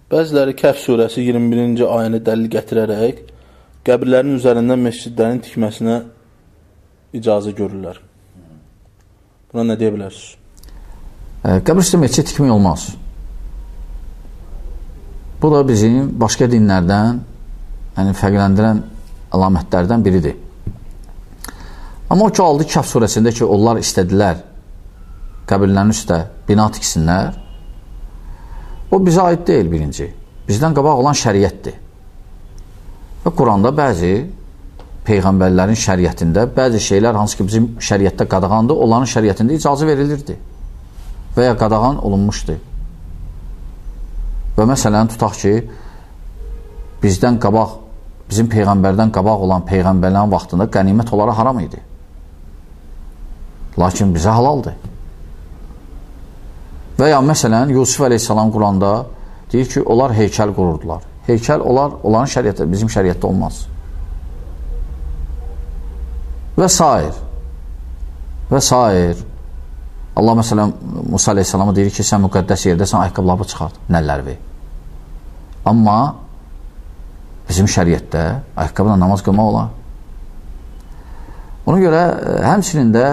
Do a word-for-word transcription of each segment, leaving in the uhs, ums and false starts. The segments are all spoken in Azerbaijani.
Bəziləri Kəhf surəsi iyirmi birinci ayəni dəlil gətirərək qəbirlərin üzərindən məscidlərin tikməsinə icazə görürlər. Buna nə deyə bilərsiniz? Qəbir üstə məscid tikmək olmaz. Bu da bizim başqa dinlərdən yəni fərqləndirən əlamətlərdən biridir. Amma o ki, aldı Kəhf surəsində ki, onlar istədilər qəbirlərin üstə bina tiksinlər, o bizə aid deyil birinci. Bizdən qabaq olan şəriətdir. Və Quranda bəzi peyğəmbərlərin şəriətində bəzi şeylər, hansı ki bizim şəriətdə qadağandır, onların şəriətində icazə verilirdi və ya qadağan olunmuşdu. Və məsələn, tutaq ki, bizdən qabaq, bizim peyğəmbərdən qabaq olan peyğəmbərlərin vaxtında qənimət onlara haram idi. Lakin bizə halaldır. Və ya məsələn, Yusuf əleyhissalam Quranda deyir ki, onlar heykəl qururdular. Heykəl, onlar, onların şəriətdə, bizim şəriətdə olmaz. Və sair. Və sair. Allah məsələn, Musa əleyhissalama deyir ki, sən müqəddəs yerdə sən ayaqqabıları çıxart, nəllərvi. Amma bizim şəriətdə ayaqqabıyla namaz qılmaq olar. Ona görə həmçinin də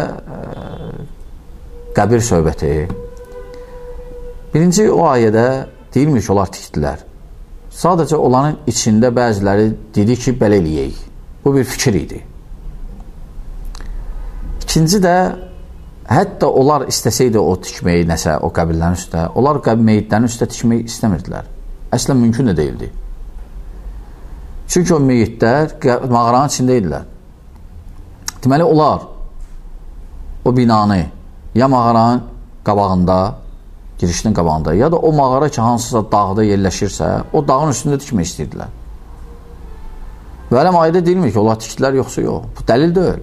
qəbir söhbəti. Birinci o ayədə deyilmir ki, onlar tikdilər. Sadəcə onların içində bəziləri dedi ki, belə eləyək. Bu bir fikir idi. İkinci də, hətta onlar istəsəydi o tikməyi nəsə, o qəbirlərin üstə, onlar meyitlərin üstə tikməyi istəmirdilər. Əslən mümkün də deyildi. Çünki o meyitlər mağaranın içində idilər. Deməli, onlar o binanı ya mağaranın qabağında, girişinin qabağında, ya da o mağara ki, hansısa dağda yerləşirsə, o dağın üstündə tikmək istəyirdilər. Və ələm ayədə deyilmir ki, onlar tikdilər, yoxsa yox. Bu dəlil deyil.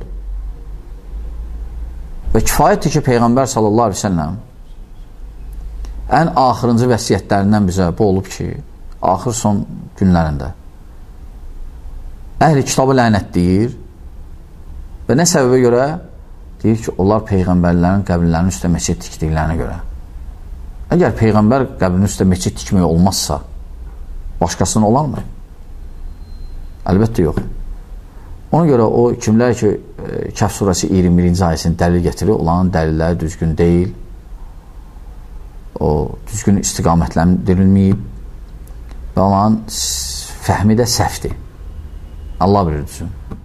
Və kifayətdir ki, Peyğəmbər sallallahu aleyhi ve sellem ən axırıncı vəsiyyətlərindən bizə bu olub ki, axır son günlərində əhli kitabı lənətləyir və nə səbəbə görə? Deyir ki, onlar Peyğəmbərlərin qəbirlərinin üstə məscid tikdiklərinə görə. Əgər Peyğəmbər qəbrinin üstə məscid tikmək olmazsa, başqasının olarmı? Əlbəttə yox. Ona görə o kimlər ki, Kəhf surəsi iyirmi birinci ayəsini dəlil getirir, onların dəlilləri düzgün deyil, o düzgün istiqamətləndirilməyib və onların fəhmi də səhvdir. Allah bilir düzün.